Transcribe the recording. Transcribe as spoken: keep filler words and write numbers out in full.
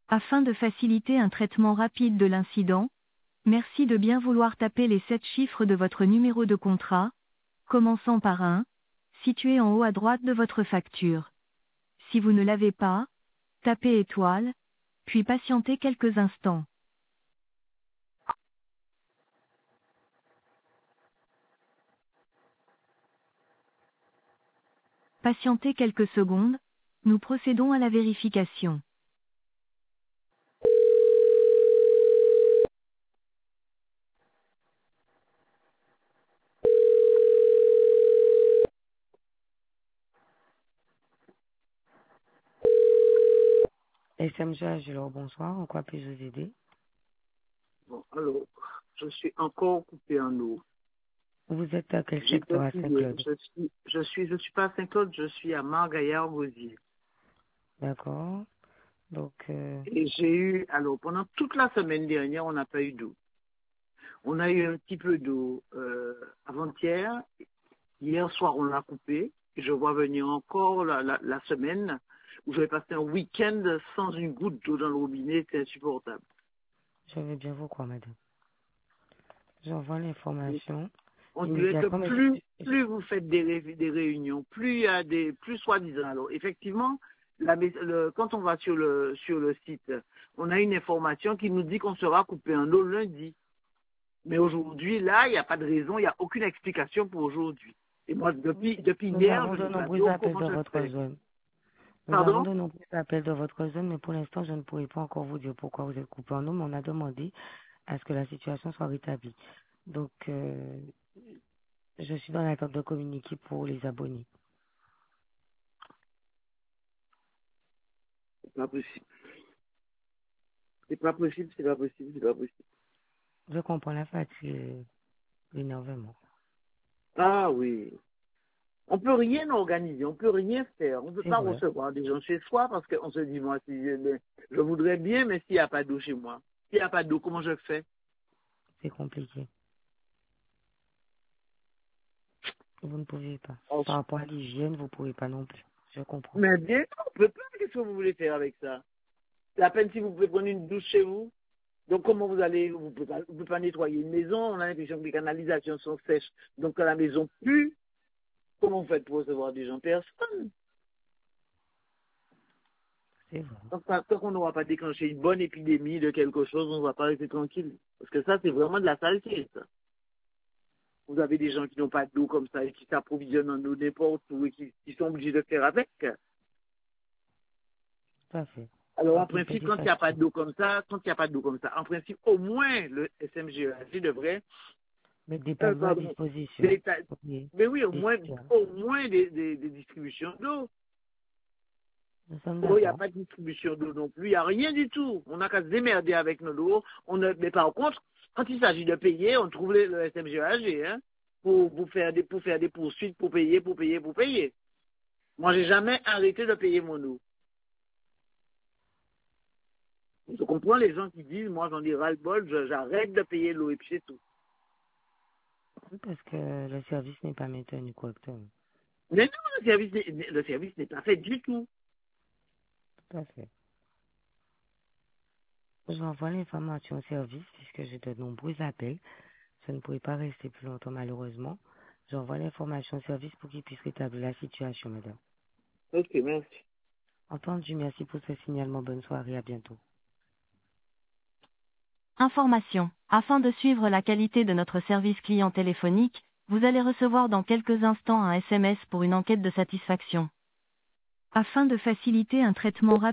Afin de faciliter un traitement rapide de l'incident, merci de bien vouloir taper les sept chiffres de votre numéro de contrat, commençant par un, situé en haut à droite de votre facture. Si vous ne l'avez pas, tapez étoile, puis patientez quelques instants. Patientez quelques secondes, nous procédons à la vérification. S M G Agilor, bonsoir. En quoi puis-je vous aider? Bon, alors, je suis encore coupé en eau. Vous êtes à quel J'ai secteur à précisé, Saint-Claude? je suis, je suis, je suis pas à Saint-Claude, je suis à Margaillard-Gosier. D'accord. Donc, euh, Et j'ai eu, alors, pendant toute la semaine dernière, on n'a pas eu d'eau. On a eu un petit peu d'eau euh, avant-hier. Hier soir, on l'a coupé. Et je vois venir encore la, la, la semaine où je vais passer un week-end sans une goutte d'eau dans le robinet. C'est insupportable. je vais bien vous croire, madame. J'envoie l'information On dirait que immédiatement, mais je, plus, je- plus vous faites des, ré- des réunions, plus il y a des, plus soi-disant. Alors, effectivement, la, mé- le, quand on va sur le, sur le site, on a une information qui nous dit qu'on sera coupé en eau lundi. Mais aujourd'hui, là, il n'y a pas de raison, il n'y a aucune explication pour aujourd'hui. Et moi, depuis, depuis nous hier, avons je de n'ai pas nombreux d'eau, appels comment dans je votre fais? zone. Nous avons Pardon? de nombreux appels dans votre zone, mais pour l'instant, je ne pourrai pas encore vous dire pourquoi vous êtes coupé en eau, mais on a demandé à ce que la situation soit rétablie. Donc, euh, je suis dans l'attente de communiquer pour les abonnés. C'est pas possible. C'est pas possible, c'est pas possible, c'est pas possible. Je comprends la fatigue, l'énervement. Ah oui. On peut rien organiser, on peut rien faire, on ne peut C'est pas vrai, recevoir des gens chez soi parce qu'on se dit, moi, si je, je voudrais bien, mais s'il n'y a pas d'eau chez moi, s'il n'y a pas d'eau, comment je fais? c'est compliqué. Vous ne pouvez pas. Oh, Par rapport à l'hygiène, vous ne pouvez pas non plus. Je comprends. mais bien, on peut pas, qu'est-ce que vous voulez faire avec ça? C'est à peine si vous pouvez prendre une douche chez vous. Donc comment vous allez, vous ne pouvez, pas- vous pouvez pas nettoyer une maison, on a l'impression que les canalisations sont sèches, donc quand la maison pue, comment vous faites pour recevoir des gens? Personne. C'est vrai. Donc, tant tant qu'on n'aura pas déclenché une bonne épidémie de quelque chose, on ne va pas rester tranquille. Parce que ça, c'est vraiment de la saleté, ça. Vous avez des gens qui n'ont pas d'eau comme ça et qui s'approvisionnent en eau n'importe où et qui, qui sont obligés de faire avec. Tout à fait. Alors, en Donc, il paie principe, des quand il n'y a pas factures. d'eau comme ça, quand il n'y a pas d'eau comme ça, en principe, au moins, le S M G E A G devrait, Mettre des euh, panneaux à pardon, disposition. des ta- Oui. mais oui, au Des moins, citernes. au moins des, des, des distributions d'eau. Nous sommes Oh, il n'y a d'accord. pas de distribution d'eau non plus, il n'y a rien du tout. On n'a qu'à se démerder avec nos eau. On a, mais par contre, quand il s'agit de payer, on trouve le, le S M G E A G, hein, pour, pour faire des, pour faire des poursuites, pour payer, pour payer, pour payer. Moi, j'ai jamais arrêté de payer mon eau. Je comprends les gens qui disent, moi j'en ai ras-le-bol, je- j'arrête de payer l'eau et puis c'est tout. Oui, parce que le service n'est pas maintenu correctement. Mais non, le service n'est le service n'est pas fait du tout. Tout à fait. J'envoie l'information au service puisque j'ai de nombreux appels. Je ne pourrai pas rester plus longtemps malheureusement. J'envoie l'information au service pour qu'il puisse rétablir la situation, madame. Ok, merci. Entendu, merci pour ce signalement. Bonne soirée, à bientôt. Information. Afin de suivre la qualité de notre service client téléphonique, vous allez recevoir dans quelques instants un S M S pour une enquête de satisfaction. Afin de faciliter un traitement rapide,